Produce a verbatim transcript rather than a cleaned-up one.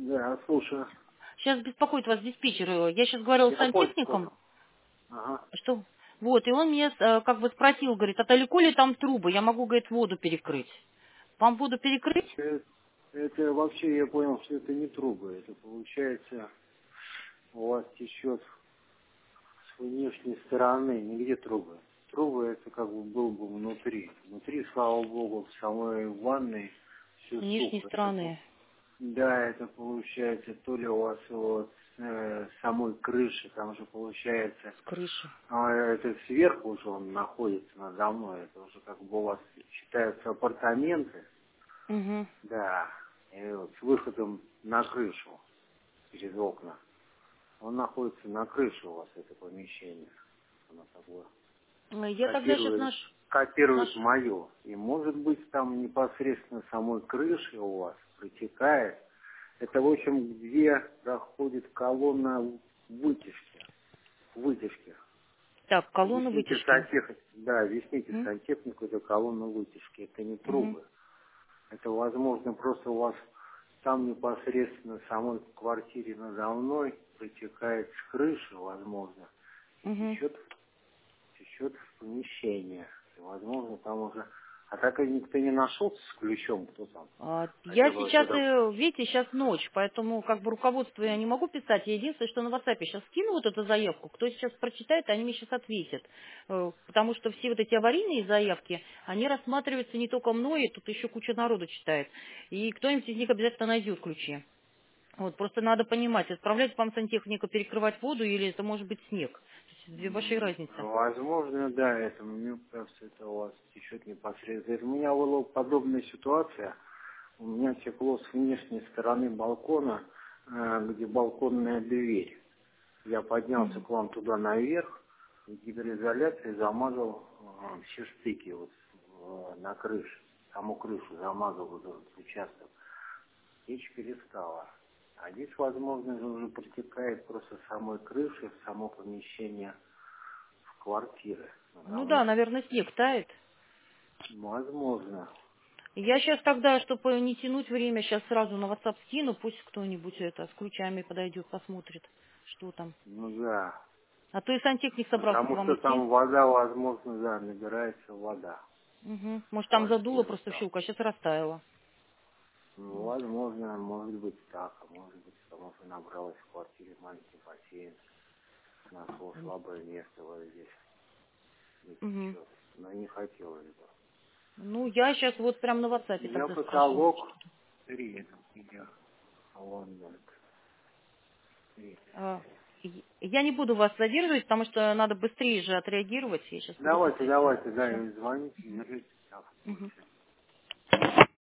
Да, слушаю. Сейчас беспокоит вас диспетчер. Я сейчас говорила с Я понял, сантехником. понял. Ага. Что? Вот, и он меня э, как бы спросил, говорит, а далеко ли там трубы? Я могу, говорит, воду перекрыть. Вам воду перекрыть? Это, это вообще, я понял, что это не трубы. Это получается, у вас течет с внешней стороны, нигде трубы. Трубы это как бы был бы внутри. Внутри, слава богу, в самой ванной С все внешней сухо. Это, по- стороны. да, это получается то ли у вас вот э, с самой крыши, там же получается, С крыши. а это сверху уже он находится надо мной, это уже как бы у вас считаются апартаменты, Угу. да, и вот с выходом на крышу через окна. Он находится на крыше у вас, это помещение. Оно как бы Я тогда сейчас копирует, наш... копирует наш... мое. И может быть там непосредственно самой крыши у вас протекает. Это, в общем, где проходит колонна вытяжки. Вытяжки. Так, колонна Объясните вытяжки. сантехнику, да, объясните Угу. сантехнику, это колонна вытяжки. Это не Угу. трубы. Это, возможно, просто у вас там непосредственно в самой квартире надо мной протекает с крыши, возможно, и Угу. течет, течет в помещение. И, возможно, там уже... А так и никто не нашелся с ключом, кто там. А, Хотя Я бы сейчас, это... э, видите, сейчас ночь, поэтому как бы руководство я не могу писать. Я единственное, что на WhatsApp сейчас скину вот эту заявку. Кто сейчас прочитает, они мне сейчас ответят. Э, Потому что все вот эти аварийные заявки, они рассматриваются не только мной, и тут еще куча народу читает. И кто-нибудь из них обязательно найдет ключи. Вот, просто надо понимать, отправлять вам сантехника перекрывать воду или это может быть снег. То есть две большие м, разницы. Возможно, да, это мне кажется, это у вас течет непосредственно. У меня была подобная ситуация. У меня текло с внешней стороны балкона, э, где балконная дверь. Я поднялся Мгм. к вам туда наверх, и гидроизоляцией замазал э, все штыки вот, э, на крыше. Саму крышу замазал вот этот участок. Течь перестала. А здесь, возможно, уже протекает просто с самой крыши, в само помещение в квартиры надо Ну да, мной. наверное, снег тает. Возможно. Я сейчас тогда, чтобы не тянуть время, сейчас сразу на WhatsApp скину, пусть кто-нибудь это с ключами подойдет, посмотрит, что там. Ну да. А то и сантехник собрался к Потому вам что идти. там вода, возможно, да, набирается вода Угу. в Может, там задуло квартиру просто в там. щелку, а сейчас растаяло. Ну, возможно, может быть так, а может быть, потому что набралась в квартире маленький бассейн, нашло слабое место вот здесь, где Угу. течет. Но не хотелось бы. Ну, я сейчас вот прям на WhatsApp У меня тогда спрошу. потолок три, я Лондон. Три. А, и- Я не буду вас задерживать, потому что надо быстрее же отреагировать. Я сейчас буду Давайте, писать. давайте, да, Все. и звоните, держите так, Угу. лучше.